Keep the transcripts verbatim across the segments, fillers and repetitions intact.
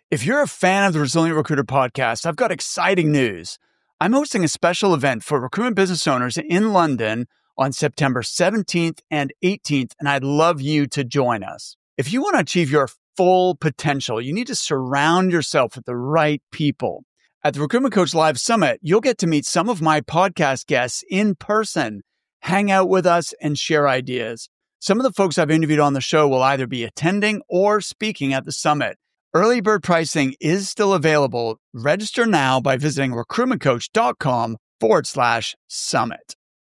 If you're a fan of the Resilient Recruiter podcast, I've got exciting news. I'm hosting a special event for recruitment business owners in London on September seventeenth and eighteenth, and I'd love you to join us. If you want to achieve your full potential, you need to surround yourself with the right people. At the Recruitment Coach Live Summit, you'll get to meet some of my podcast guests in person, hang out with us, and share ideas. Some of the folks I've interviewed on the show will either be attending or speaking at the summit. Early bird pricing is still available. Register now by visiting recruitmentcoach.com forward slash summit.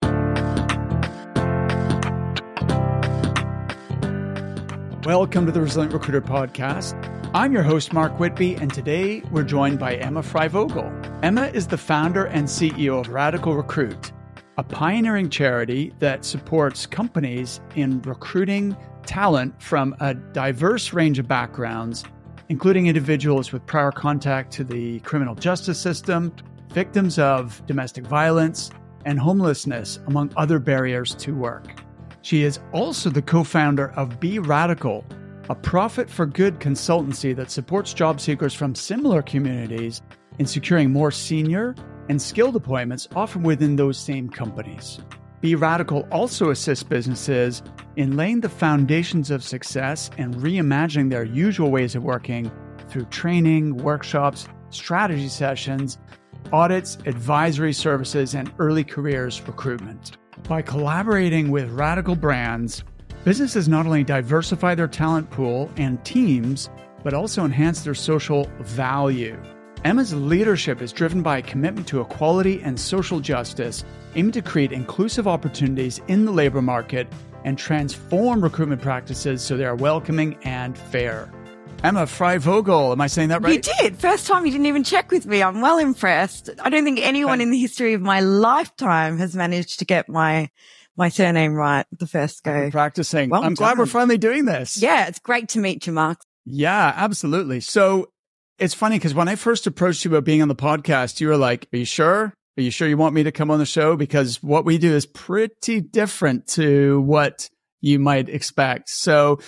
Welcome to the Resilient Recruiter podcast. I'm your host, Mark Whitby, and today we're joined by Emma Frey-Vogel. Emma is the founder and C E O of Radical Recruit, a pioneering charity that supports companies in recruiting talent from a diverse range of backgrounds, including individuals with prior contact to the criminal justice system, victims of domestic violence, and homelessness, among other barriers to work. She is also the co-founder of Be Radical, a profit-for-good consultancy that supports job seekers from similar communities in securing more senior and skilled appointments, often within those same companies. Be Radical also assists businesses in laying the foundations of success and reimagining their usual ways of working through training, workshops, strategy sessions, audits, advisory services, and early careers recruitment. By collaborating with Radical brands, businesses not only diversify their talent pool and teams, but also enhance their social value. Emma's leadership is driven by a commitment to equality and social justice, aiming to create inclusive opportunities in the labor market and transform recruitment practices so they are welcoming and fair. Emma Frey-Vogel, am I saying that right? You did. First time you didn't even check with me. I'm well impressed. I don't think anyone in the history of my lifetime has managed to get my my surname right the first go. I'm practicing. Well I'm glad done. we're finally doing this. Yeah, it's great to meet you, Mark. Yeah, absolutely. So it's funny because when I first approached you about being on the podcast, you were like, are you sure? Are you sure you want me to come on the show? Because what we do is pretty different to what you might expect. So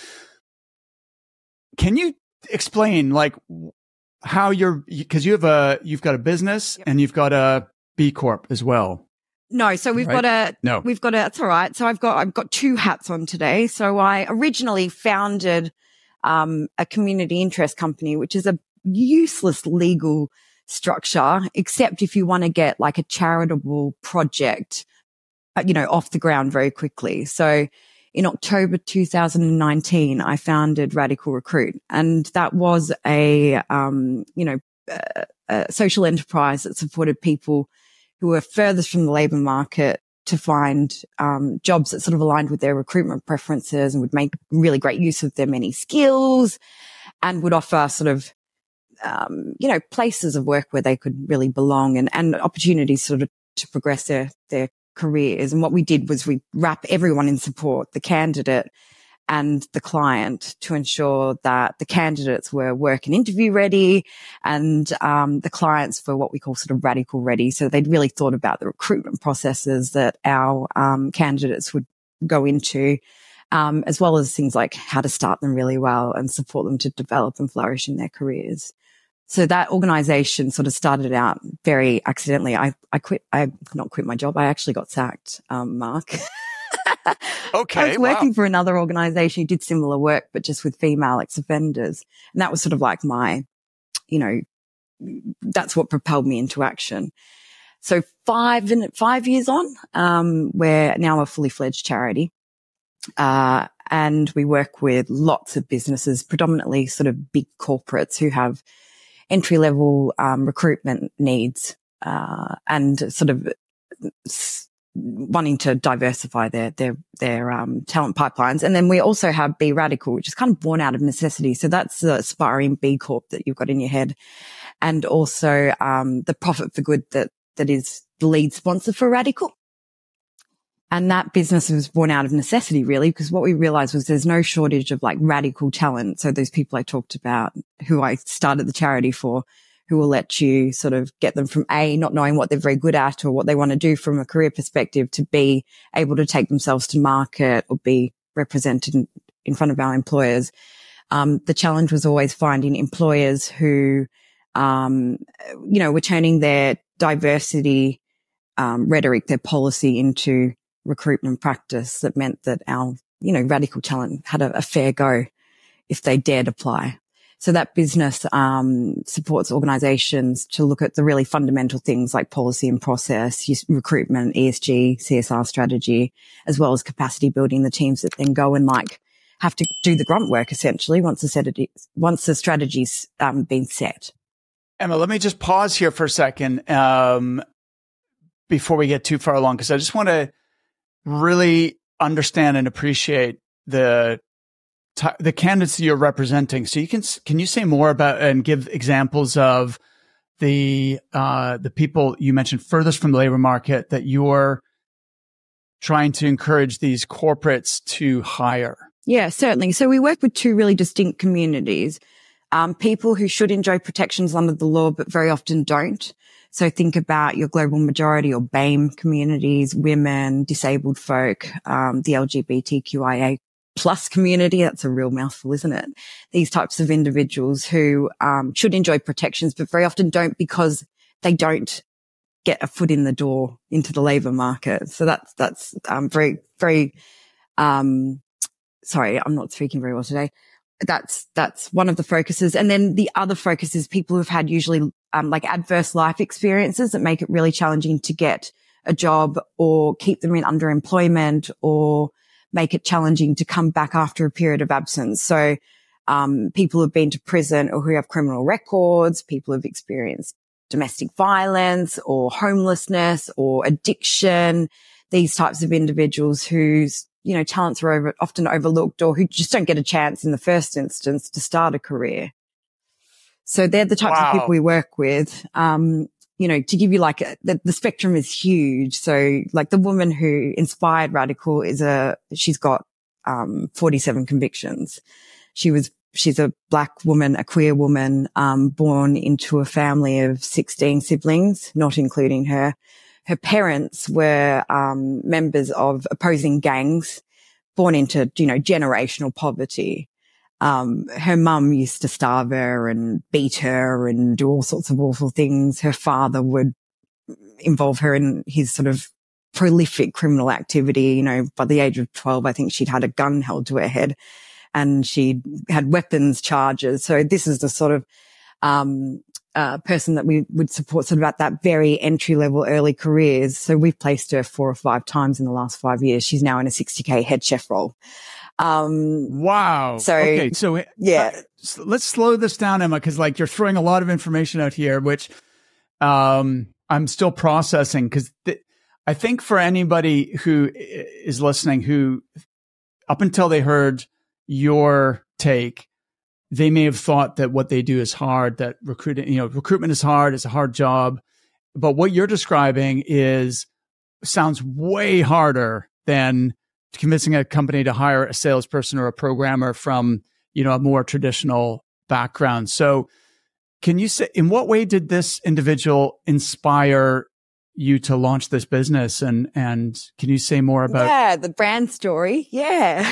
can you explain like how you're, because you have a, you've got a business Yep. and you've got a B Corp as well. No, so we've Right? got a, No. we've got a, that's all right. So I've got, I've got two hats on today. So I originally founded, um, a community interest company, which is a useless legal structure, except if you want to get like a charitable project, uh, you know, off the ground very quickly. So in October two thousand nineteen, I founded Radical Recruit, and that was a, um, you know, a, a social enterprise that supported people who were furthest from the labor market to find um, jobs that sort of aligned with their recruitment preferences and would make really great use of their many skills and would offer sort of, um, you know, places of work where they could really belong and, and opportunities sort of to progress their, their careers. And what we did was we wrap everyone in support, the candidate and the client, to ensure that the candidates were work and interview ready and um, the clients were what we call sort of radical ready. So they'd really thought about the recruitment processes that our um, candidates would go into, um, as well as things like how to start them really well and support them to develop and flourish in their careers. So that organization sort of started out very accidentally. I, I quit, I not quit my job. I actually got sacked, um, Mark. Okay. I was working wow. for another organization who did similar work, but just with female ex-offenders. And that was sort of like my, you know, that's what propelled me into action. So five, five years on, um, we're now a fully fledged charity. Uh, and we work with lots of businesses, predominantly sort of big corporates who have entry level, um, recruitment needs, uh, and sort of s- wanting to diversify their, their, their, um, talent pipelines. And then we also have Be Radical, which is kind of born out of necessity. So that's the aspiring B Corp that you've got in your head. And also, um, the profit for good that, that is the lead sponsor for Radical. And that business was born out of necessity, really, because what we realized was there's no shortage of like radical talent. So those people I talked about who I started the charity for, who will let you sort of get them from A, not knowing what they're very good at or what they want to do from a career perspective, to B, able to take themselves to market or be represented in, in front of our employers. Um, the challenge was always finding employers who, um, you know, were turning their diversity um, rhetoric, their policy into recruitment practice that meant that our, you know, radical talent had a, a fair go if they dared apply. So that business um, supports organizations to look at the really fundamental things like policy and process, recruitment, E S G, C S R strategy, as well as capacity building the teams that then go and like have to do the grunt work essentially once the strategy, once the strategy's um, been set. Emma, let me just pause here for a second um, before we get too far along, because I just want to really understand and appreciate the the candidates you're representing. So you can, can you say more about and give examples of the, uh, the people you mentioned furthest from the labor market that you're trying to encourage these corporates to hire? Yeah, certainly. So we work with two really distinct communities. Um, people who should enjoy protections under the law, but very often don't. So think about your global majority or BAME communities, women, disabled folk, um, the L G B T Q I A plus community. That's a real mouthful, isn't it? These types of individuals who um, should enjoy protections, but very often don't because they don't get a foot in the door into the labor market. So that's, that's um, very, very, um, sorry, I'm not speaking very well today. That's, that's one of the focuses. And then the other focus is people who've had usually, um, like adverse life experiences that make it really challenging to get a job or keep them in underemployment or make it challenging to come back after a period of absence. So, um, people who've been to prison or who have criminal records, people who've experienced domestic violence or homelessness or addiction, these types of individuals whose, you know, talents are over, often overlooked or who just don't get a chance in the first instance to start a career. So they're the types wow. of people we work with. Um, you know, to give you like a, the, the spectrum is huge. So like the woman who inspired Radical is a, she's got, um, forty-seven convictions. She was, she's a black woman, a queer woman, um, born into a family of sixteen siblings, not including her. Her parents were, um, members of opposing gangs, born into, you know, generational poverty. Um, her mum used to starve her and beat her and do all sorts of awful things. Her father would involve her in his sort of prolific criminal activity. You know, by the age of twelve, I think she'd had a gun held to her head and she had weapons charges. So this is the sort of, um, uh, person that we would support sort of at that very entry level early careers. So we've placed her four or five times in the last five years. She's now in a sixty K head chef role. Um, wow. So, okay. So yeah, uh, let's slow this down, Emma, because like you're throwing a lot of information out here, which, um, I'm still processing because th- I think for anybody who is listening, who up until they heard your take, they may have thought that what they do is hard, that recruiting, you know, recruitment is hard. It's a hard job. But what you're describing is sounds way harder than convincing a company to hire a salesperson or a programmer from, you know, a more traditional background. So can you say, in what way did this individual inspire you to launch this business? And, and can you say more about? Yeah, the brand story. Yeah.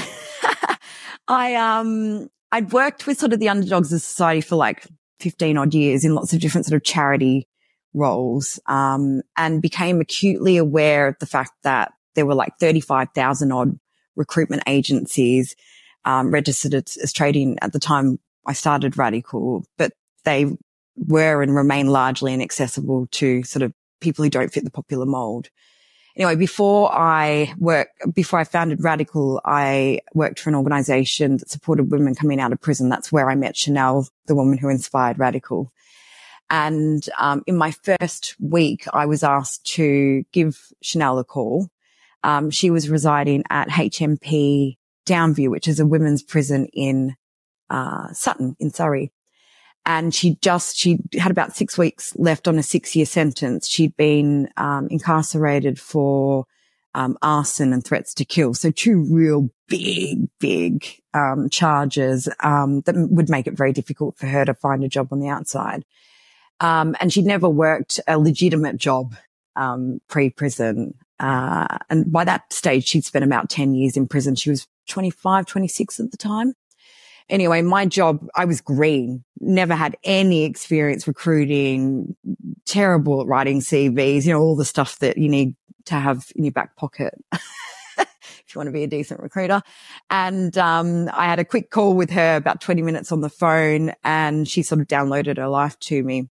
I, um, I'd worked with sort of the underdogs of society for like fifteen odd years in lots of different sort of charity roles, um, and became acutely aware of the fact that there were like thirty-five thousand odd recruitment agencies, um, registered as, as trading at the time I started Radical, but they were and remain largely inaccessible to sort of people who don't fit the popular mold. Anyway, before I work, before I founded Radical, I worked for an organization that supported women coming out of prison. That's where I met Chanel, the woman who inspired Radical. And, um, in my first week, I was asked to give Chanel a call. Um, she was residing at H M P Downview, which is a women's prison in, uh, Sutton in Surrey. And she just, she had about six weeks left on a six year sentence. She'd been, um, incarcerated for, um, arson and threats to kill. So two real big, big, um, charges, um, that would make it very difficult for her to find a job on the outside. Um, and she'd never worked a legitimate job, um, pre-prison. Uh, and by that stage, she'd spent about ten years in prison. She was twenty-five, twenty-six at the time. Anyway, my job, I was green, never had any experience recruiting, terrible at writing C Vs, you know, all the stuff that you need to have in your back pocket if you want to be a decent recruiter. And um, I had a quick call with her, about twenty minutes on the phone, and she sort of downloaded her life to me.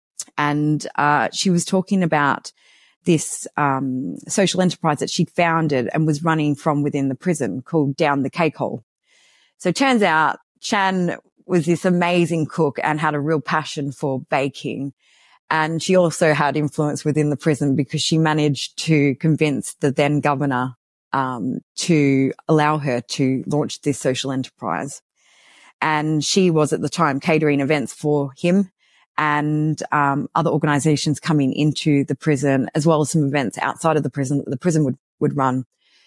And uh, she was talking about this um, social enterprise that she'd founded and was running from within the prison called Down the Cake Hole. So it turns out Shan was this amazing cook and had a real passion for baking. And she also had influence within the prison because she managed to convince the then governor um, to allow her to launch this social enterprise. And she was at the time catering events for him and um, other organizations coming into the prison, as well as some events outside of the prison that the prison would, would run.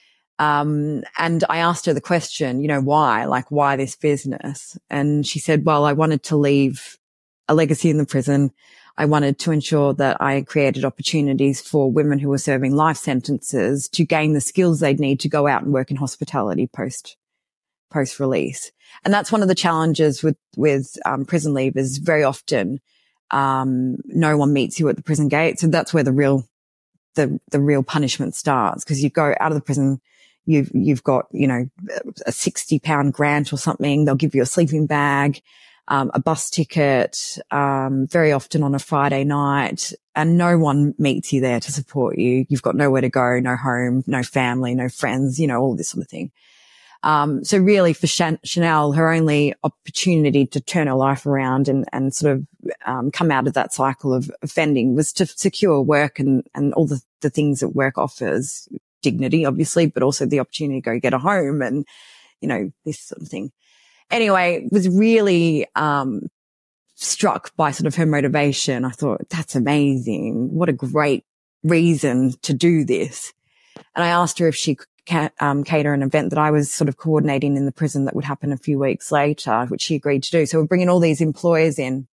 Um, and I asked her the question, you know, why, like, why this business? And she said, well, I wanted to leave a legacy in the prison. I wanted to ensure that I created opportunities for women who were serving life sentences to gain the skills they'd need to go out and work in hospitality post, post release. And that's one of the challenges with, with, um, prison leavers. Very often, um, no one meets you at the prison gate. So that's where the real, the, the real punishment starts, because you go out of the prison. You've, you've got, you know, a sixty pound grant or something. They'll give you a sleeping bag, um, a bus ticket, um, very often on a Friday night, and no one meets you there to support you. You've got nowhere to go, no home, no family, no friends, you know, all this sort of thing. Um, so really for Chan- Chanel, her only opportunity to turn her life around and, and sort of, um, come out of that cycle of offending was to secure work and, and all the, the things that work offers. Dignity, obviously, but also the opportunity to go get a home and, you know, this sort of thing. Anyway, was really, um, struck by sort of her motivation. I thought, that's amazing. What a great reason to do this. And I asked her if she could ca- um, cater an event that I was sort of coordinating in the prison that would happen a few weeks later, which she agreed to do. So we're bringing all these employers in,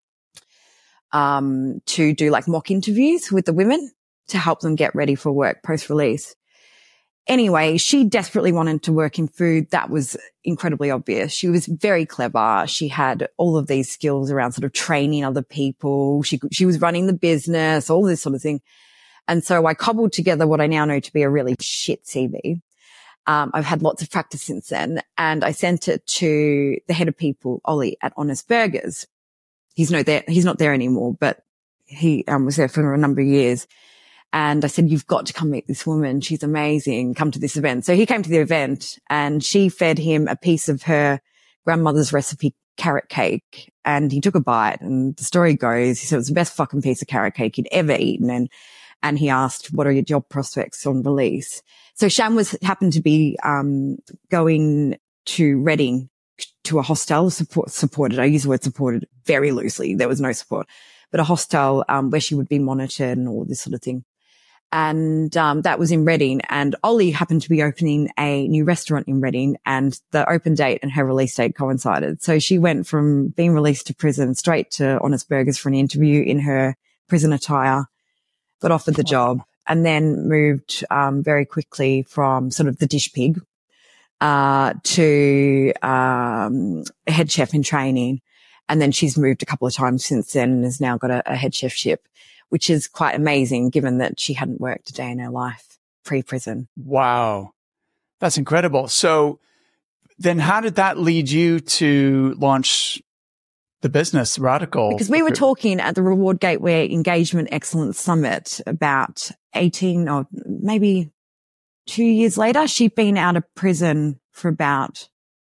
um, to do like mock interviews with the women to help them get ready for work post-release. Anyway, she desperately wanted to work in food. That was incredibly obvious. She was very clever. She had all of these skills around sort of training other people. She, she was running the business, all this sort of thing. And so I cobbled together what I now know to be a really shit C V. Um, I've had lots of practice since then, and I sent it to the head of people, Ollie, at Honest Burgers. He's no there, he's not there anymore, but he um, was there for a number of years. And I said, you've got to come meet this woman. She's amazing. Come to this event. So he came to the event and she fed him a piece of her grandmother's recipe carrot cake. And he took a bite, and the story goes, he said it was the best fucking piece of carrot cake he'd ever eaten. And, and he asked, what are your job prospects on release? So Shan was, happened to be, um, going to Reading to a hostel support, supported. I use the word supported very loosely. There was no support, but a hostel, um, where she would be monitored and all this sort of thing. And, um, that was in Reading, and Ollie happened to be opening a new restaurant in Reading, and the open date and her release date coincided. So she went from being released to prison straight to Honest Burgers for an interview in her prison attire, got offered the job, and then moved, um, very quickly from sort of the dish pig, uh, to, um, a head chef in training. And then she's moved a couple of times since then and has now got a, a head chefship, which is quite amazing given that she hadn't worked a day in her life pre-prison. Wow. That's incredible. So then how did that lead you to launch the business, Radical? Because we were talking at the Reward Gateway Engagement Excellence Summit about eighteen or maybe two years later. She'd been out of prison for about,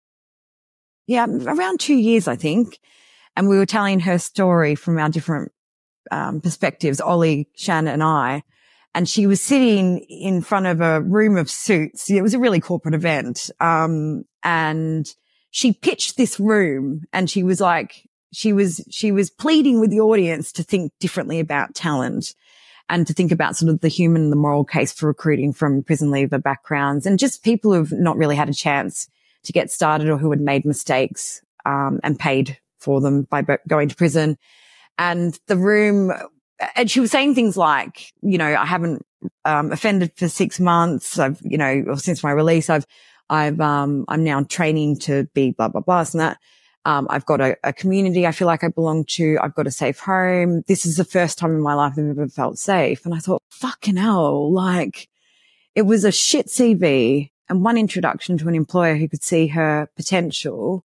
yeah, around two years, I think. And we were telling her story from our different Um, perspectives, Ollie, Shan and I, and she was sitting in front of a room of suits. It was a really corporate event. Um, and she pitched this room, and she was like, she was, she was pleading with the audience to think differently about talent and to think about sort of the human and the moral case for recruiting from prison leaver backgrounds and just people who've not really had a chance to get started or who had made mistakes, um, and paid for them by going to prison. And the room, and she was saying things like, you know, I haven't, um, offended for six months. I've, you know, or since my release, I've, I've, um, I'm now training to be blah, blah, blah, and that. Um, I've got a, a community I feel like I belong to. I've got a safe home. This is the first time in my life I've ever felt safe. And I thought, fucking hell, like it was a shit C V and one introduction to an employer who could see her potential,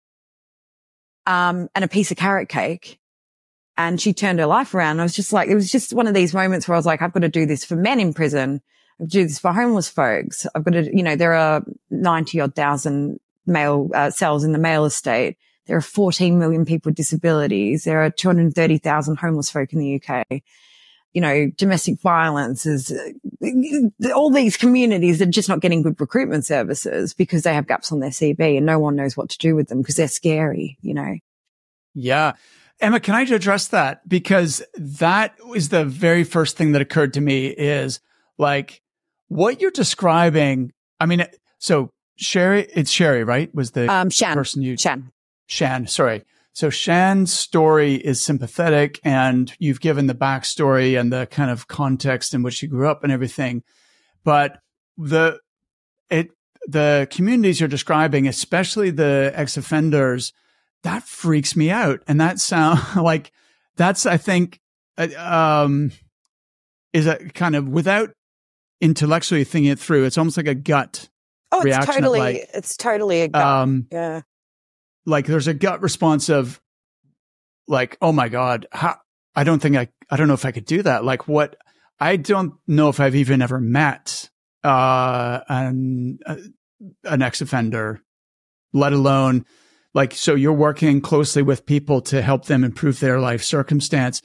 um, and a piece of carrot cake. And she turned her life around. I was just like, it was just one of these moments where I was like, I've got to do this for men in prison. I've got to do this for homeless folks. I've got to, you know, there are ninety odd thousand male uh, cells in the male estate. There are fourteen million people with disabilities. There are two hundred thirty thousand homeless folk in the U K. You know, domestic violence is, uh, all these communities are just not getting good recruitment services because they have gaps on their C V and no one knows what to do with them because they're scary, you know. Yeah. Emma, can I address that? Because that is the very first thing that occurred to me is like what you're describing. I mean, so Sherry, it's Sherry, right? Was the um, Shan, person you, Shan. Shan, sorry. So Shan's story is sympathetic and you've given the backstory and the kind of context in which she grew up and everything. But the, it, the communities you're describing, especially the ex-offenders, that freaks me out. And that sound like that's, I think, uh, um, is a kind of without intellectually thinking it through. It's almost like a gut oh, it's reaction. Totally, like, it's totally a gut. Um, yeah. Like there's a gut response of like, oh my God, how, I don't think I, I don't know if I could do that. Like what, I don't know if I've even ever met, uh, an, uh, an ex-offender, let alone like, so you're working closely with people to help them improve their life circumstance.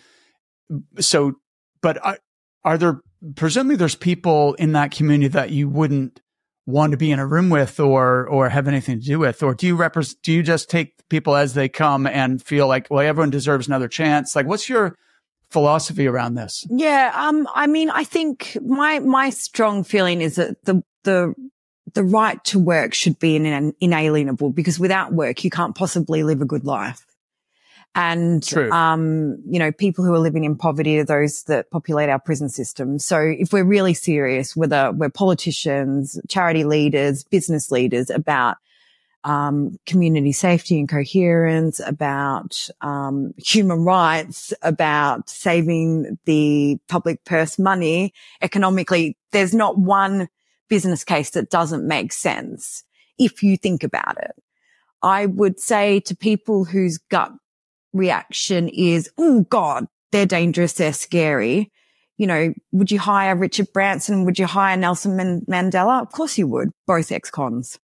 So, but are, are there, presumably there's people in that community that you wouldn't want to be in a room with or, or have anything to do with? Or do you represent, do you just take people as they come and feel like, well, everyone deserves another chance? Like, what's your philosophy around this? Yeah. Um, I mean, I think my, my strong feeling is that the, the, the right to work should be in, inalienable because without work, you can't possibly live a good life. And, True. um, you know, people who are living in poverty are those that populate our prison system. So if we're really serious, whether we're politicians, charity leaders, business leaders about, um, community safety and coherence, about, um, human rights, about saving the public purse money economically, there's not one business case that doesn't make sense if you think about it. I would say to people whose gut reaction is, oh God, they're dangerous, they're scary. You know, would you hire Richard Branson? Would you hire Nelson Man- Mandela? Of course you would, both ex-cons.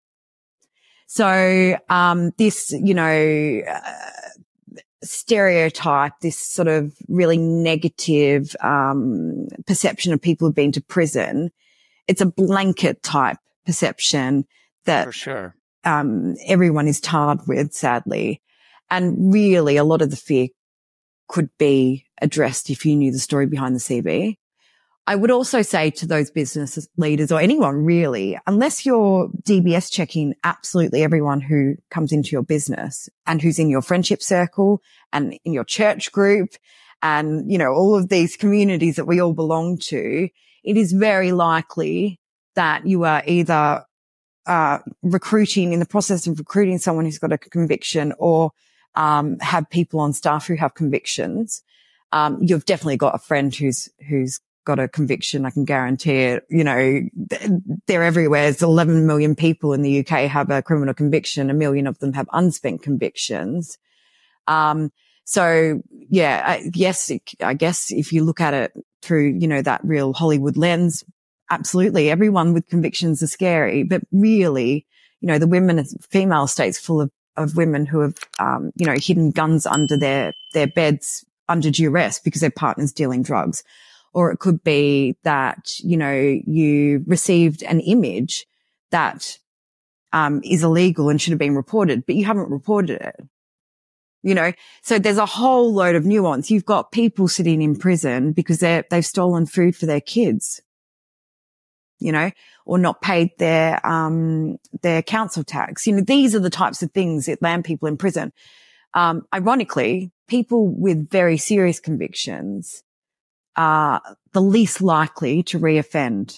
So, um, this, you know, uh, stereotype, this sort of really negative, um, perception of people who've been to prison, it's a blanket type perception that For sure. um, everyone is tarred with, sadly. And really, a lot of the fear could be addressed if you knew the story behind the C V. I would also say to those business leaders or anyone really, unless you're D B S checking absolutely everyone who comes into your business and who's in your friendship circle and in your church group and, you know, all of these communities that we all belong to, it is very likely that you are either uh recruiting, in the process of recruiting someone who's got a conviction or um have people on staff who have convictions. Um you've definitely got a friend who's who's got a conviction. I can guarantee it. You know, they're everywhere. There's eleven million people in the U K have a criminal conviction. A million of them have unspent convictions. Um so yeah, I, yes, I guess if you look at it through, you know, that real Hollywood lens, absolutely. Everyone with convictions are scary, but really, you know, the women, female estate's full of, of women who have, um, you know, hidden guns under their, their beds under duress because their partner's dealing drugs. Or it could be that, you know, you received an image that, um, is illegal and should have been reported, but you haven't reported it. You know, so there's a whole load of nuance. You've got people sitting in prison because they're, they've stolen food for their kids, you know, or not paid their, um, their council tax. You know, these are the types of things that land people in prison. Um, ironically, people with very serious convictions are the least likely to reoffend.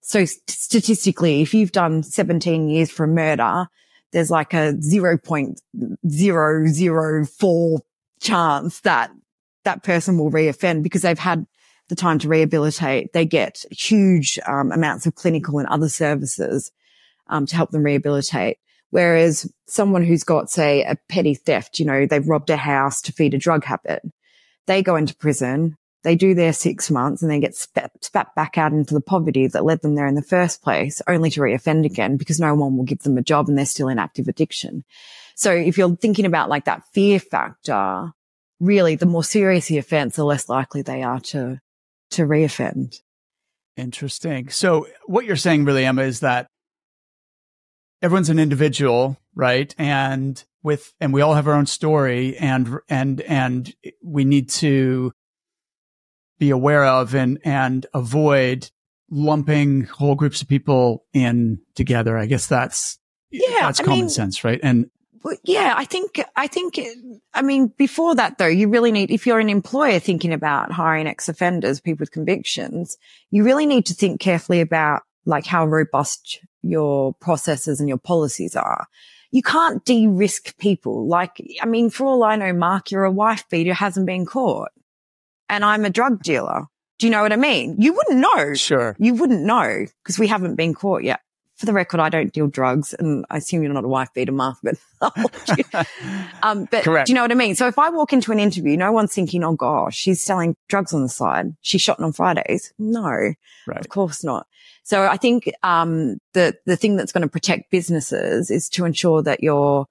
So statistically, if you've done seventeen years for a murder, there's like a zero point zero zero four chance that that person will reoffend because they've had the time to rehabilitate. They get huge um, amounts of clinical and other services um, to help them rehabilitate. Whereas someone who's got, say, a petty theft, you know, they've robbed a house to feed a drug habit, they go into prison. They do their six months and then get spat, spat back out into the poverty that led them there in the first place, only to reoffend again because no one will give them a job and they're still in active addiction. So if you're thinking about like that fear factor, really the more serious the offense, the less likely they are to, to reoffend. Interesting. So what you're saying really, Emma, is that everyone's an individual, right? And with, and we all have our own story and, and, and we need to be aware of and, and avoid lumping whole groups of people in together. I guess that's, yeah, that's I common mean, sense, right? And yeah, I think, I think, I mean, before that though, you really need, if you're an employer thinking about hiring ex-offenders, people with convictions, you really need to think carefully about like how robust your processes and your policies are. You can't de-risk people. Like, I mean, for all I know, Mark, you're a wife beater, hasn't been caught. And I'm a drug dealer. Do you know what I mean? You wouldn't know. Sure. You wouldn't know because we haven't been caught yet. For the record, I don't deal drugs, and I assume you're not a wife beater, Mark, but um, but Correct. Do you know what I mean? So if I walk into an interview, no one's thinking, oh gosh, she's selling drugs on the side. She's shotting on Fridays. No, right. Of course not. So I think um, the the thing that's going to protect businesses is to ensure that you're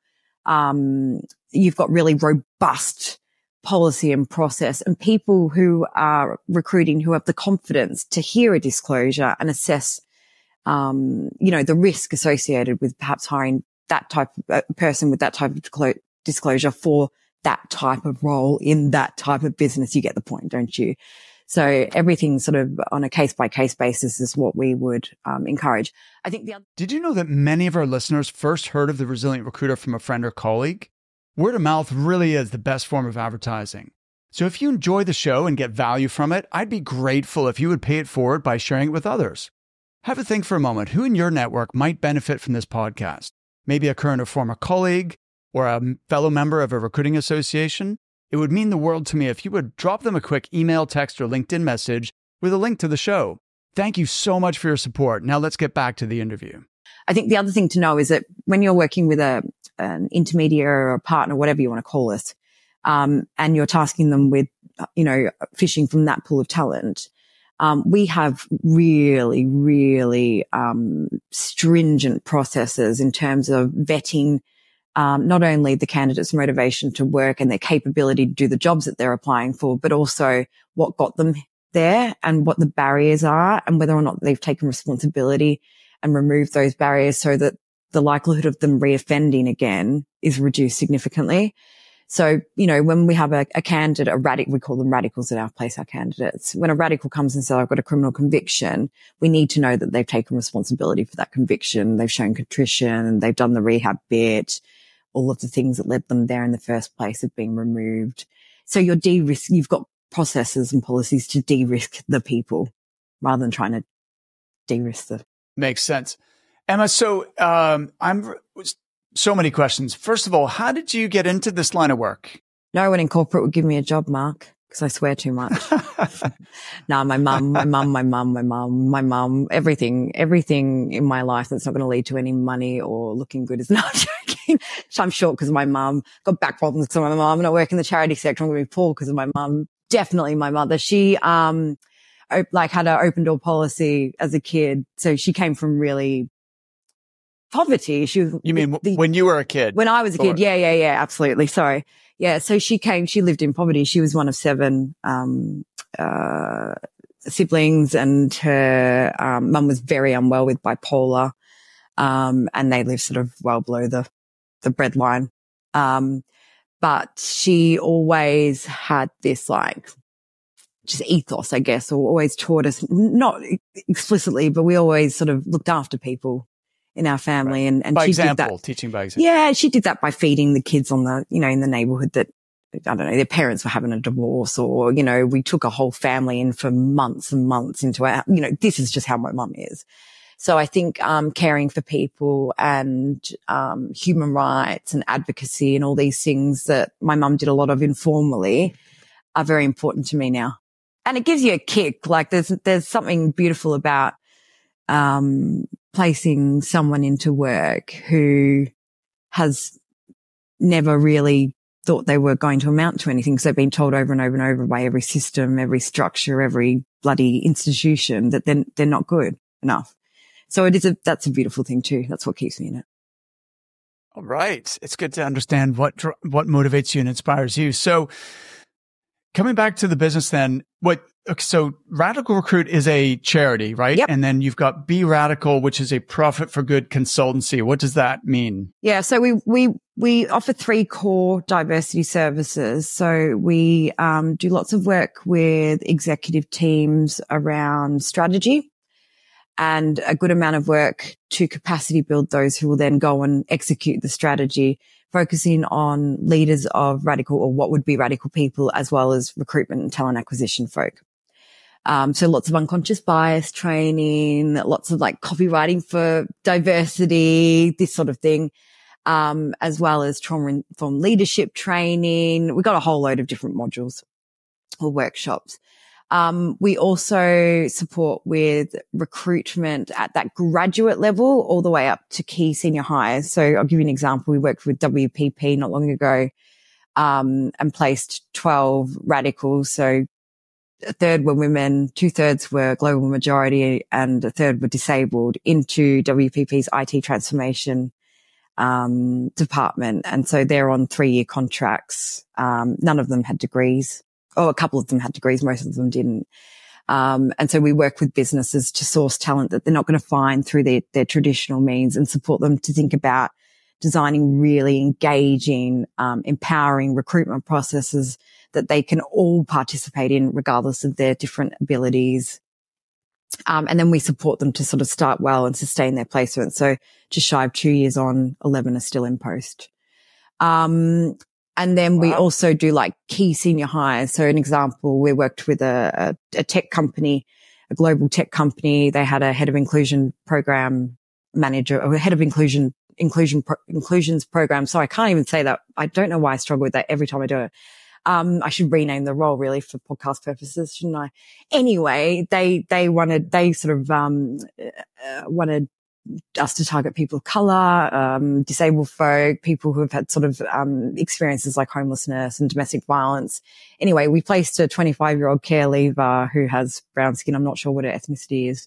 um, you've got really robust policy and process, and people who are recruiting who have the confidence to hear a disclosure and assess, um, you know, the risk associated with perhaps hiring that type of uh, person with that type of disclosure for that type of role in that type of business. You get the point, don't you? So everything sort of on a case by case basis is what we would um, encourage. I think the other. Did you know that many of our listeners first heard of the Resilient Recruiter from a friend or colleague? Word of mouth really is the best form of advertising. So if you enjoy the show and get value from it, I'd be grateful if you would pay it forward by sharing it with others. Have a think for a moment who in your network might benefit from this podcast. Maybe a current or former colleague or a fellow member of a recruiting association. It would mean the world to me if you would drop them a quick email, text, or LinkedIn message with a link to the show. Thank you so much for your support. Now let's get back to the interview. I think the other thing to know is that when you're working with a an intermediary or a partner, whatever you want to call it, um, and you're tasking them with, you know, fishing from that pool of talent, um, we have really, really um, stringent processes in terms of vetting um, not only the candidate's motivation to work and their capability to do the jobs that they're applying for, but also what got them there and what the barriers are and whether or not they've taken responsibility and removed those barriers so that the likelihood of them reoffending again is reduced significantly. So, you know, when we have a, a candidate, a radical, we call them radicals at our place, our candidates. When a radical comes and says, I've got a criminal conviction, we need to know that they've taken responsibility for that conviction. They've shown contrition, they've done the rehab bit, all of the things that led them there in the first place have been removed. So you're de-risk, you've got processes and policies to de-risk the people rather than trying to de-risk the. Makes sense. Emma, so um, I'm so many questions. First of all, how did you get into this line of work? No one in corporate would give me a job, Mark, because I swear too much. Nah, my mum, my mum, my mum, my mum, my mum, everything, everything in my life that's not going to lead to any money or looking good is not joking. So I'm short because of my mum, got back problems because of my mum, and I work in the charity sector. I'm going to be poor because of my mum. Definitely my mother. She, um, like had an open door policy as a kid. So she came from really poverty. She was. You mean the, when you were a kid? When I was a kid. Yeah, yeah, yeah. Absolutely. Sorry. Yeah. So she came, she lived in poverty. She was one of seven, um, uh, siblings, and her, um, mum was very unwell with bipolar. Um, and they lived sort of well below the, the breadline. Um, but she always had this like, just ethos, I guess, or always taught us, not explicitly, but we always sort of looked after people in our family. Right. And, and by she example, did that. teaching by example. Yeah, she did that by feeding the kids on the, you know, in the neighborhood that I don't know, their parents were having a divorce, or, you know, we took a whole family in for months and months into our, you know, this is just how my mum is. So I think, um, caring for people and, um, human rights and advocacy and all these things that my mum did a lot of informally are very important to me now. And it gives you a kick. Like there's, there's something beautiful about, um, placing someone into work who has never really thought they were going to amount to anything, because they've been told over and over and over by every system, every structure, every bloody institution that they're, they're not good enough. So it is a, that's a beautiful thing too. That's what keeps me in it. All right. It's good to understand what, what motivates you and inspires you. So coming back to the business then, what, so Radical Recruit is a charity, right? Yep. And then you've got Be Radical, which is a profit for good consultancy. What does that mean? Yeah. So we, we, we offer three core diversity services. So we, um, do lots of work with executive teams around strategy, and a good amount of work to capacity build those who will then go and execute the strategy, focusing on leaders of radical, or what would be radical people, as well as recruitment and talent acquisition folk. Um, so lots of unconscious bias training, lots of like copywriting for diversity, this sort of thing, um, as well as trauma-informed leadership training. We got a whole load of different modules or workshops. Um, we also support with recruitment at that graduate level all the way up to key senior hires. So I'll give you an example. We worked with W P P not long ago, um, and placed twelve radicals. So a third were women, two thirds were global majority, and a third were disabled into W P P's I T transformation, um, department. And so they're on three year contracts. Um, none of them had degrees. Oh, a couple of them had degrees. Most of them didn't. Um, and so we work with businesses to source talent that they're not going to find through their, their traditional means, and support them to think about designing really engaging, um, empowering recruitment processes that they can all participate in regardless of their different abilities. Um, and then we support them to sort of start well and sustain their placement. So just shy of two years on, eleven are still in post. Um, And then wow. we also do like key senior hires. So an example, we worked with a, a, a tech company, a global tech company. They had a head of inclusion program manager, or a head of inclusion, inclusion, pro, inclusions program. So I can't even say that. I don't know why I struggle with that every time I do it. Um, I should rename the role really for podcast purposes, shouldn't I? Anyway, they, they wanted, they sort of, um, uh, wanted us to target people of color, um, disabled folk, people who have had sort of, um, experiences like homelessness and domestic violence. Anyway, we placed a twenty-five year old care leaver who has brown skin. I'm not sure what her ethnicity is,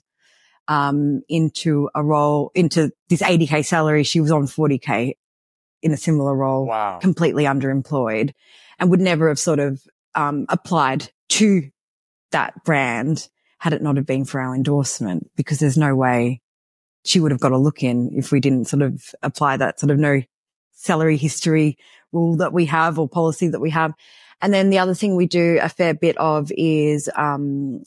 um, into a role, into this eighty K salary. She was on forty K in a similar role, wow. completely underemployed, and would never have sort of, um, applied to that brand had it not have been for our endorsement, because there's no way she would have got a look in if we didn't sort of apply that sort of no salary history rule that we have, or policy that we have. And then the other thing we do a fair bit of is, um,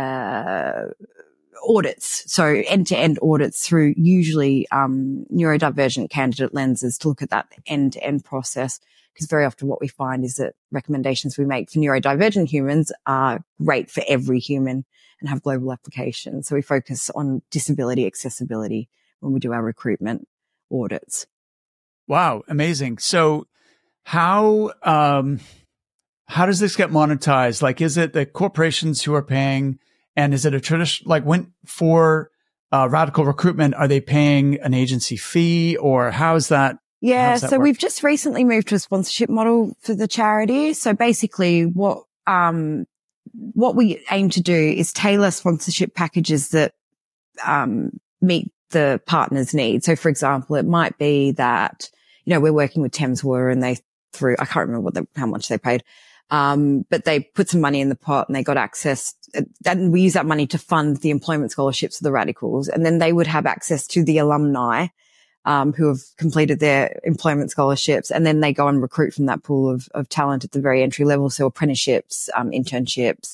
uh, audits. So end to end audits through usually, um, neurodivergent candidate lenses to look at that end to end process. Because very often what we find is that recommendations we make for neurodivergent humans are great for every human and have global applications. So we focus on disability accessibility when we do our recruitment audits. Wow. Amazing. So how, um, how does this get monetized? Like, is it the corporations who are paying, and is it a tradition, like when for, uh, Radical Recruitment, are they paying an agency fee, or how is that? Yeah. So work? We've just recently moved to a sponsorship model for the charity. So basically what, um, what we aim to do is tailor sponsorship packages that, um, meet the partner's needs. So for example, it might be that, you know, we're working with Thames Water, and they threw, I can't remember what the, how much they paid. Um, but they put some money in the pot and they got access, and we use that money to fund the employment scholarships of the radicals. And then they would have access to the alumni, um, who have completed their employment scholarships. And then they go and recruit from that pool of, of talent at the very entry level. So apprenticeships, um, internships,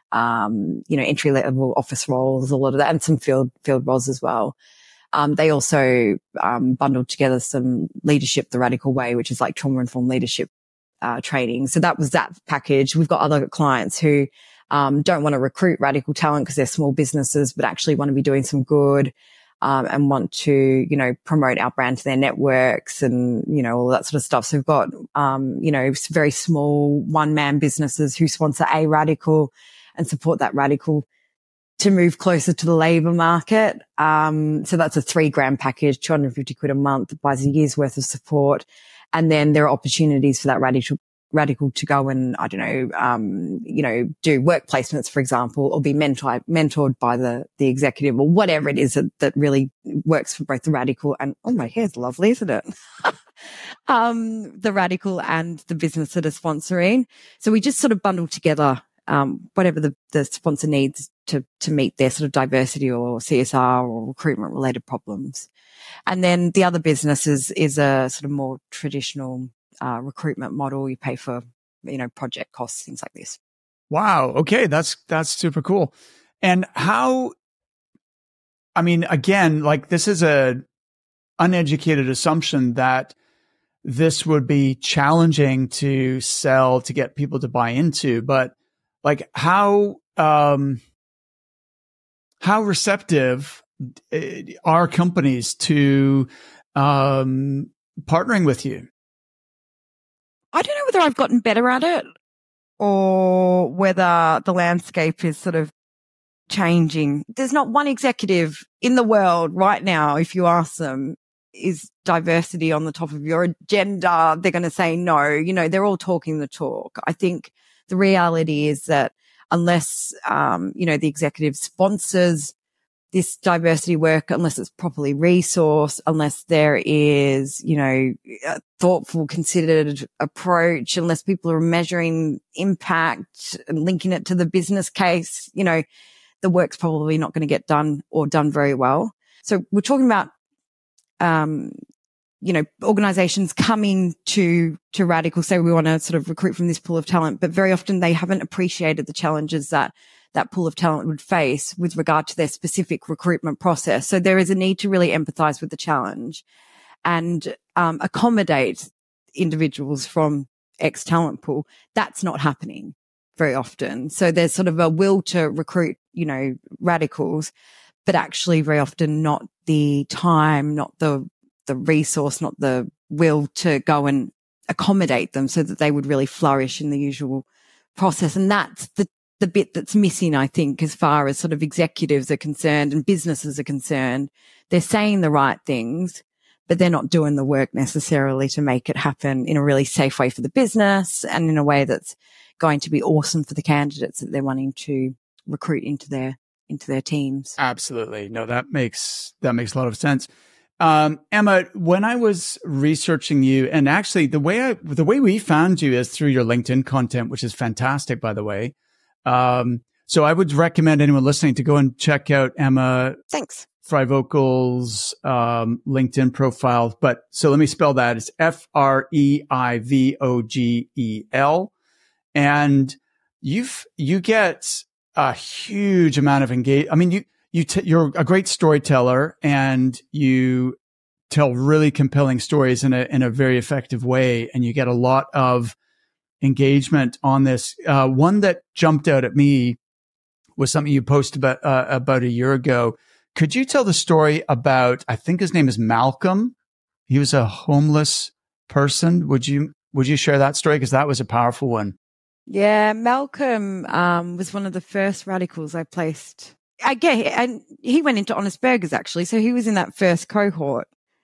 um, you know, entry level office roles, a lot of that, and some field, field roles as well. Um, they also, um, bundled together some leadership the radical way, which is like trauma informed leadership uh, training. So that was that package. We've got other clients who um, don't want to recruit radical talent because they're small businesses, but actually want to be doing some good um, and want to, you know, promote our brand to their networks and, you know, all that sort of stuff. So we've got, um, you know, very small one-man businesses who sponsor a radical and support that radical to move closer to the labour market. Um, so that's a three grand package, two hundred fifty quid a month, that buys a year's worth of support. And then there are opportunities for that radical, radical to go and, I don't know, um, you know, do work placements, for example, or be mentor, mentored by the, the executive or whatever it is that, that really works for both the radical and, oh, my hair's lovely, isn't it? um, the radical and the business that are sponsoring. So we just sort of bundle together Um, whatever the, the sponsor needs to, to meet their sort of diversity or C S R or recruitment related problems. And then the other business is, is a sort of more traditional, uh, recruitment model. You pay for, you know, project costs, things like this. Wow. Okay. That's, that's super cool. And how, I mean, again, like this is a uneducated assumption that this would be challenging to sell, to get people to buy into, but like how, um, how receptive are companies to, um, partnering with you? I don't know whether I've gotten better at it or whether the landscape is sort of changing. There's not one executive in the world right now, if you ask them, is diversity on the top of your agenda? They're going to say no. You know, they're all talking the talk. I think the reality is that unless, um, you know, the executive sponsors this diversity work, unless it's properly resourced, unless there is, you know, a thoughtful, considered approach, unless people are measuring impact and linking it to the business case, you know, the work's probably not going to get done or done very well. So we're talking about, um, you know, organizations coming to, to Radical, say we want to sort of recruit from this pool of talent, but very often they haven't appreciated the challenges that that pool of talent would face with regard to their specific recruitment process. So there is a need to really empathize with the challenge and, um, accommodate individuals from X talent pool. That's not happening very often. So there's sort of a will to recruit, you know, radicals, but actually very often not the time, not the the resource, not the will to go and accommodate them so that they would really flourish in the usual process. And that's the, the bit that's missing, I think, as far as sort of executives are concerned and businesses are concerned. They're saying the right things, but they're not doing the work necessarily to make it happen in a really safe way for the business and in a way that's going to be awesome for the candidates that they're wanting to recruit into their, into their teams. Absolutely. No, that makes, that makes a lot of sense. Um, Emma, when I was researching you, and actually the way I, the way we found you is through your LinkedIn content, which is fantastic, by the way. Um, so I would recommend anyone listening to go and check out Emma. Thanks. Freivogle's, um, LinkedIn profile. But so let me spell that. It's F R E I V O G E L. And you've, you get a huge amount of engagement. I mean, you, You t- you're a great storyteller and you tell really compelling stories in a, in a very effective way. And you get a lot of engagement on this. Uh, one that jumped out at me was something you posted about, uh, about a year ago. Could you tell the story about, I think his name is Malcolm. He was a homeless person. Would you, would you share that story? Cause that was a powerful one. Yeah. Malcolm, um, was one of the first radicals I placed. I get it. And he went into Honest Burgers actually. So he was in that first cohort,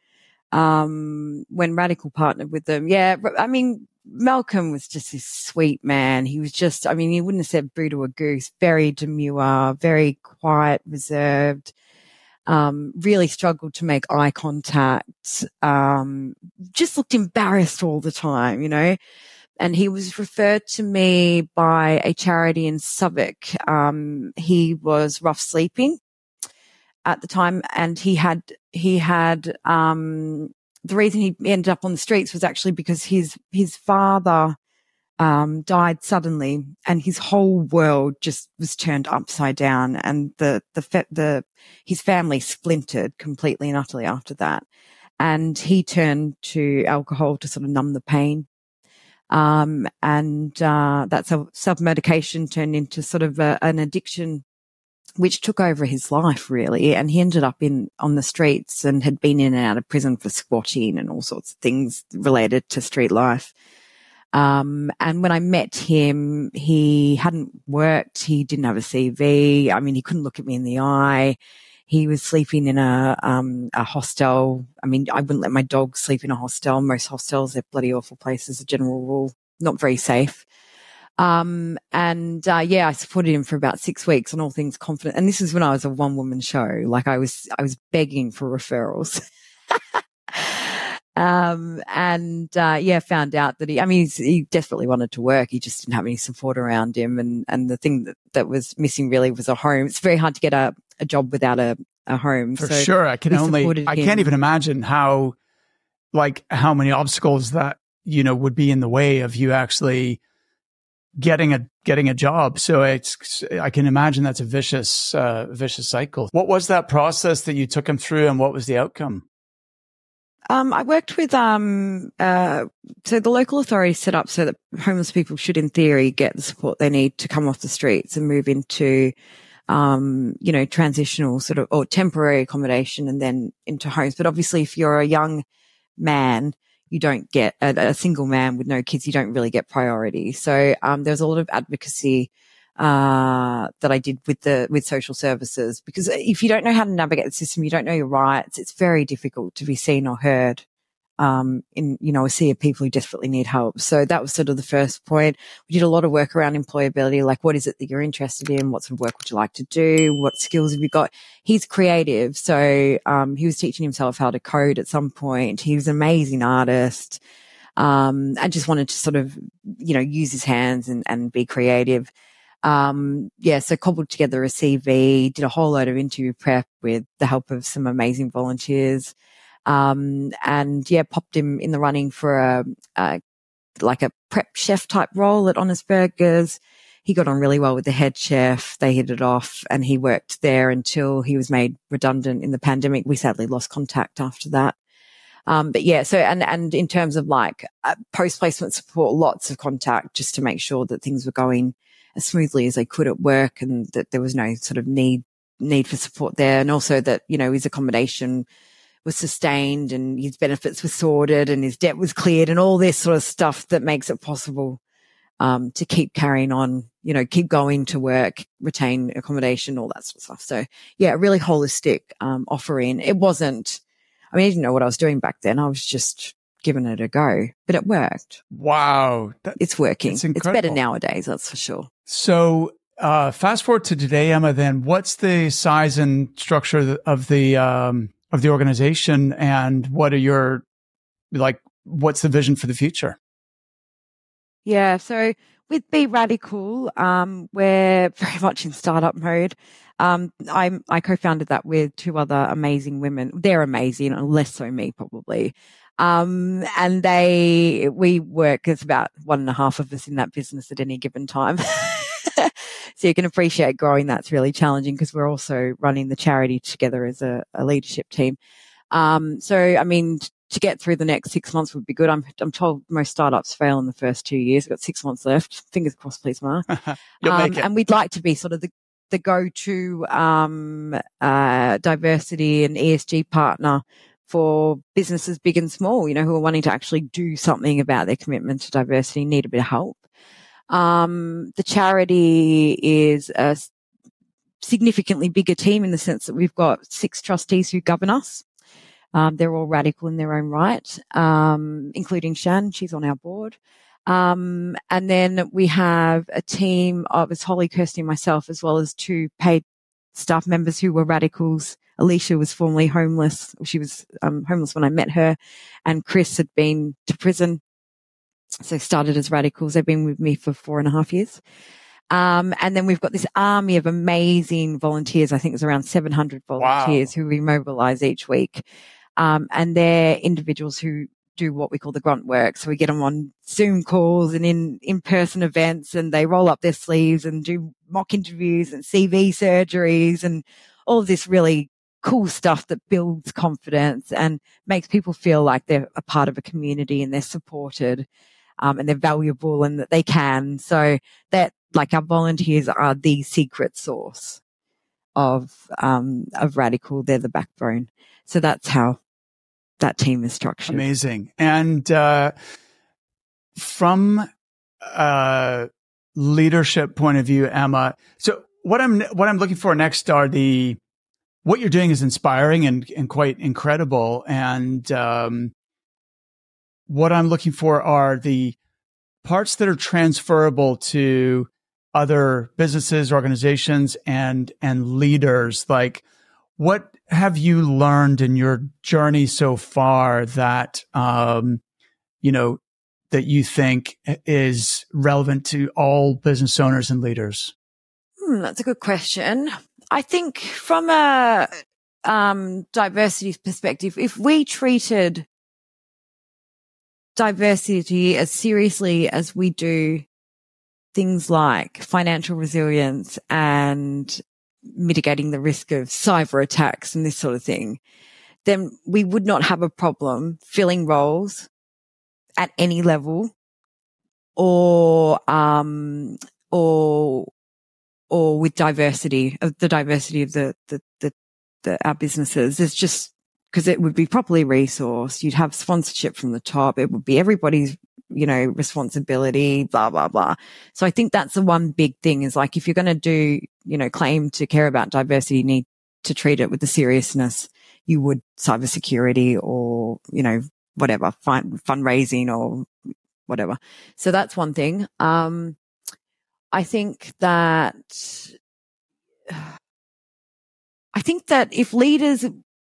um, when Radical partnered with them. Yeah. I mean, Malcolm was just this sweet man. He was just, I mean, he wouldn't have said boo to a goose, very demure, very quiet, reserved, um, really struggled to make eye contact, um, just looked embarrassed all the time, you know. And he was referred to me by a charity in Southwark. Um, he was rough sleeping at the time, and he had, he had, um, the reason he ended up on the streets was actually because his, his father, um, died suddenly and his whole world just was turned upside down, and the, the, the, his family splintered completely and utterly after that. And he turned to alcohol to sort of numb the pain. Um, and, uh, that self-medication turned into sort of a, an addiction, which took over his life really. And he ended up in, on the streets and had been in and out of prison for squatting and all sorts of things related to street life. Um, and when I met him, he hadn't worked. He didn't have a C V. I mean, he couldn't look at me in the eye. He was sleeping in a, um, a hostel. I mean, I wouldn't let my dog sleep in a hostel. Most hostels, they're bloody awful places, a general rule, not very safe. Um, and, uh, yeah, I supported him for about six weeks on all things confident. And this is when I was a one woman show. Like I was, I was begging for referrals. Um, and, uh, yeah, found out that he, I mean, he's, he desperately wanted to work. He just didn't have any support around him. And, and the thing that, that was missing really was a home. It's very hard to get a, a job without a, a home. For so sure. I can only, I him. can't even imagine how, like, how many obstacles that, you know, would be in the way of you actually getting a, getting a job. So it's, I can imagine that's a vicious, uh, vicious cycle. What was that process that you took him through and what was the outcome? Um, I worked with, um, uh, so the local authorities set up so that homeless people should, in theory, get the support they need to come off the streets and move into, um, you know, transitional sort of, or temporary accommodation and then into homes. But obviously, if you're a young man, you don't get, a, a single man with no kids, you don't really get priority. So, um, there's a lot of advocacy uh, that I did with the, with social services, because if you don't know how to navigate the system, you don't know your rights, it's very difficult to be seen or heard, um, in, you know, a sea of people who desperately need help. So that was sort of the first point. We did a lot of work around employability, like what is it that you're interested in? What sort of work would you like to do? What skills have you got? He's creative. So, um, he was teaching himself how to code at some point. He was an amazing artist. Um, and just wanted to sort of, you know, use his hands and, and be creative. Um, yeah, so cobbled together a C V, did a whole load of interview prep with the help of some amazing volunteers. Um, and yeah, popped him in the running for a, a, like a prep chef type role at Honest Burgers. He got on really well with the head chef. They hit it off and he worked there until he was made redundant in the pandemic. We sadly lost contact after that. Um, but yeah, so, and, and in terms of like uh, post-placement support, lots of contact just to make sure that things were going as smoothly as they could at work and that there was no sort of need, need for support there. And also that, you know, his accommodation was sustained and his benefits were sorted and his debt was cleared and all this sort of stuff that makes it possible, um, to keep carrying on, you know, keep going to work, retain accommodation, all that sort of stuff. So yeah, a really holistic, um, offering. It wasn't, I mean, I didn't know what I was doing back then. I was just giving it a go, but it worked. Wow. That, it's working. It's better nowadays. That's for sure. So, uh, fast forward to today, Emma, then what's the size and structure of the, um, of the organization and what are your, like, what's the vision for the future? Yeah. So with Be Radical, um, we're very much in startup mode. Um, I, I co-founded that with two other amazing women. They're amazing, and less so me probably. Um, and they, we work, there's about one and a half of us in that business at any given time. So you can appreciate growing that's really challenging because we're also running the charity together as a, a leadership team. Um, so, I mean, to get through the next six months would be good. I'm, I'm told most startups fail in the first two years. We've got six months left. Fingers crossed, please, Mark. You'll um, make it. And we'd like to be sort of the, the go-to, um, uh, diversity and E S G partner for businesses big and small, you know, who are wanting to actually do something about their commitment to diversity, need a bit of help. Um, the charity is a significantly bigger team in the sense that we've got six trustees who govern us. Um, they're all radical in their own right, um, including Shan. She's on our board. Um, and then we have a team of, it's Holly, Kirsty, and myself, as well as two paid staff members who were radicals. Alicia was formerly homeless. She was um, homeless when I met her, and Chris had been to prison. So started as radicals. They've been with me for four and a half years. Um, and then we've got this army of amazing volunteers. I think it's around seven hundred volunteers. Wow. Who we mobilize each week. Um, and they're individuals who do what we call the grunt work. So we get them on Zoom calls and in, in-person events, and they roll up their sleeves and do mock interviews and C V surgeries and all of this really cool stuff that builds confidence and makes people feel like they're a part of a community and they're supported. um, and they're valuable and that they can. So that, like, our volunteers are the secret sauce of, um, of Radical. They're the backbone. So that's how that team is structured. Amazing. And, uh, from a leadership point of view, Emma, so what I'm, what I'm looking for next are the, what you're doing is inspiring and, and quite incredible. And, um, what I'm looking for are the parts that are transferable to other businesses, organizations, and, and leaders. Like, what have you learned in your journey so far that, um, you know, that you think is relevant to all business owners and leaders? Hmm, that's a good question. I think from a um, diversity perspective, if we treated diversity as seriously as we do things like financial resilience and mitigating the risk of cyber attacks and this sort of thing, then we would not have a problem filling roles at any level or, um, or, or with diversity of the diversity of the, the, the, the our businesses. It's just because it would be properly resourced. You'd have sponsorship from the top. It would be everybody's, you know, responsibility, blah, blah, blah. So I think that's the one big thing is like, if you're going to do, you know, claim to care about diversity, you need to treat it with the seriousness you would cybersecurity or, you know, whatever, fund, fundraising or whatever. So that's one thing. Um, I think that, I think that if leaders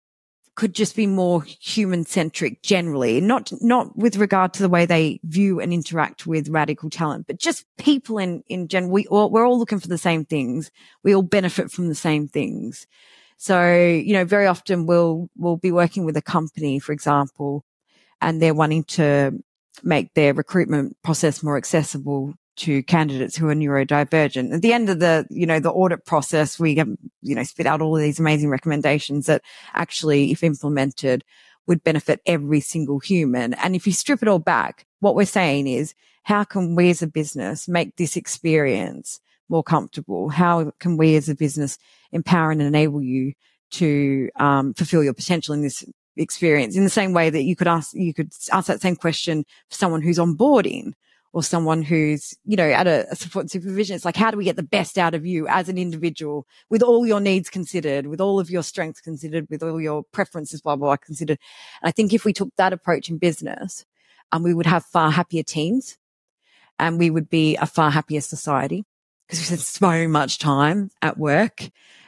could just be more human centric generally, not, not with regard to the way they view and interact with Radical talent, but just people in, in general, we all, we're all looking for the same things. We all benefit from the same things. So, you know, very often we'll, we'll be working with a company, for example, and they're wanting to make their recruitment process more accessible to candidates who are neurodivergent. At the end of the, you know, the audit process, we have, you know, spit out all of these amazing recommendations that actually, if implemented, would benefit every single human. And if you strip it all back, what we're saying is, how can we as a business make this experience more comfortable? How can we as a business empower and enable you to um, fulfill your potential in this experience? In the same way that you could ask, you could ask that same question for someone who's onboarding or someone who's, you know, at a, a support and supervision. It's like, how do we get the best out of you as an individual with all your needs considered, with all of your strengths considered, with all your preferences, blah, blah, blah, considered. And I think if we took that approach in business, um, we would have far happier teams and we would be a far happier society because we spend so much time at work.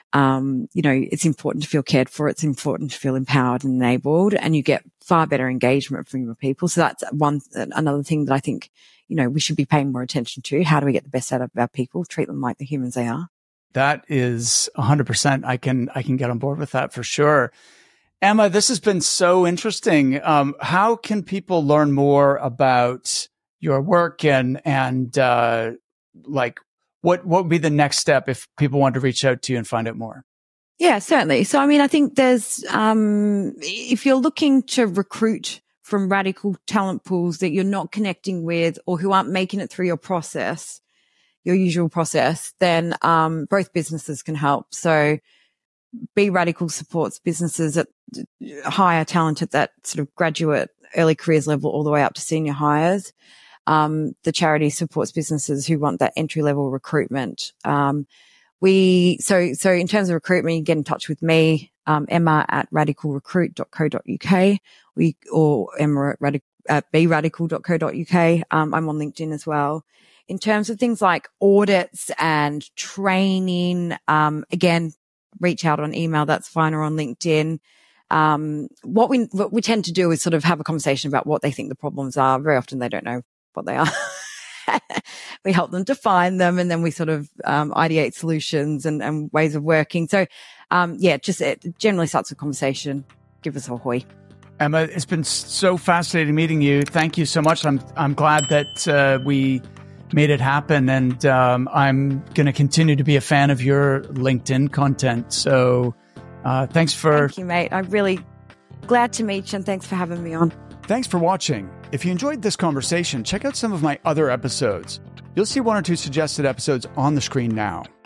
Um, you know, it's important to feel cared for. It's important to feel empowered and enabled, and you get far better engagement from your people. So that's one, another thing that I think, you know, we should be paying more attention to. How do we get the best out of our people? Treat them like the humans they are. That is a hundred percent. I can, I can get on board with that for sure. Emma, this has been so interesting. Um, how can people learn more about your work and, and, uh, like, What what would be the next step if people want to reach out to you and find out more? Yeah, certainly. So, I mean, I think there's, um, if you're looking to recruit from Radical talent pools that you're not connecting with or who aren't making it through your process, your usual process, then um, both businesses can help. So Be Radical supports businesses that hire talent at that sort of graduate early careers level all the way up to senior hires. Um, the charity supports businesses who want that entry level recruitment. Um, we, so, so in terms of recruitment, you can get in touch with me, um, Emma at radical recruit dot co dot uk, we, or Emma at, radic, at be radical dot co dot uk. Um, I'm on LinkedIn as well. In terms of things like audits and training, um, again, reach out on email. That's fine, or on LinkedIn. Um, what we, what we tend to do is sort of have a conversation about what they think the problems are. Very often they don't know what they are. We help them define them, and then we sort of um, ideate solutions and, and ways of working. So, um, yeah, just it generally starts with conversation. Give us a hoy. Emma, it's been so fascinating meeting you. Thank you so much. I'm I'm glad that uh, we made it happen, and um, I'm going to continue to be a fan of your LinkedIn content. So, uh, thanks for. Thank you, mate. I'm really glad to meet you, and thanks for having me on. Thanks for watching. If you enjoyed this conversation, check out some of my other episodes. You'll see one or two suggested episodes on the screen now.